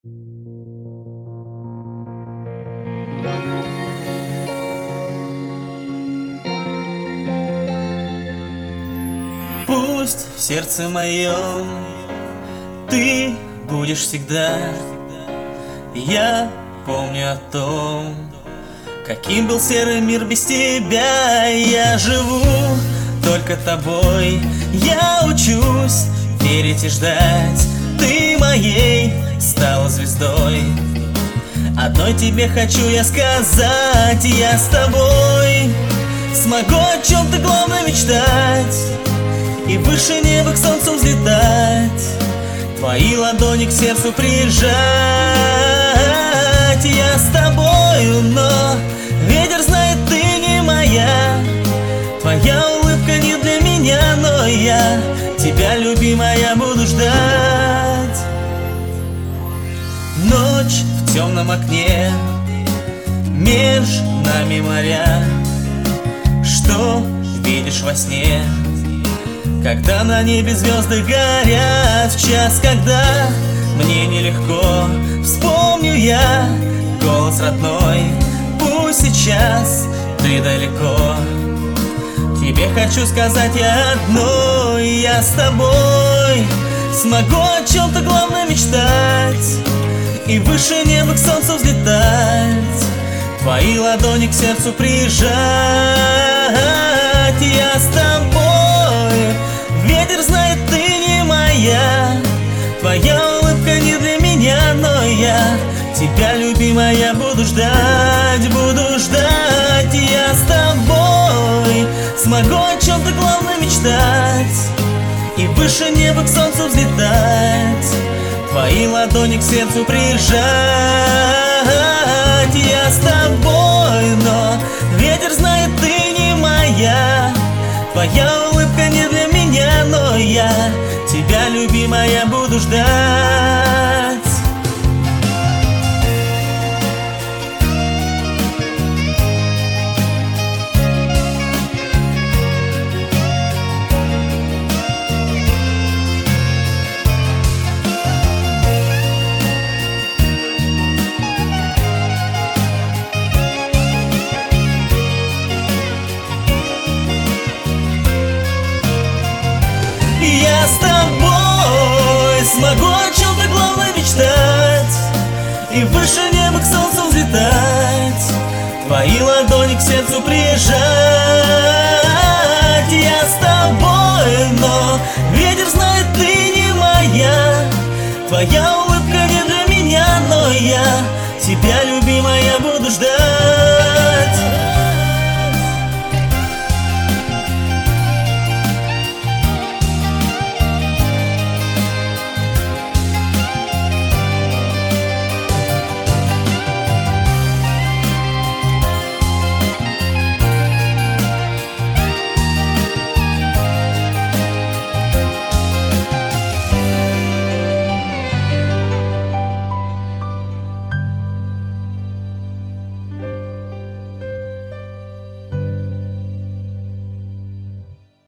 Пусть в сердце моем ты будешь всегда. Я помню о том, каким был серый мир без тебя. Я живу только тобой, я учусь верить и ждать. Ты моей стала звездой. Одной тебе хочу я сказать: я с тобой смогу о чем-то главное мечтать и выше неба к солнцу взлетать, твои ладони к сердцу прижать. Я с тобою, но ветер знает, ты не моя. Твоя улыбка не для меня, но я тебя, любимая, буду ждать. Ночь в темном окне, между нами моря. Что видишь во сне, когда на небе звезды горят? В час, когда мне нелегко, вспомню я голос родной. Пусть сейчас ты далеко, тебе хочу сказать я одно: я с тобой смогу о чем-то главное мечтать и выше неба к солнцу взлетать, твои ладони к сердцу прижать. Я с тобой, ветер знает, ты не моя. Твоя улыбка не для меня, но я тебя, любимая, буду ждать, буду ждать. Я с тобой смогу о чем-то главное мечтать и выше неба к солнцу взлетать, твои ладони к сердцу прижать. Я с тобой, но ветер знает, ты не моя. Твоя улыбка не для меня, но я тебя, любимая, буду ждать. Я с тобой смогу о чем-то главное мечтать и выше неба к солнцу взлетать, твои ладони к сердцу прижать. Я с тобой, но ветер знает, ты не моя. Твоя улыбка не для меня, но я тебя, любимая, буду ждать.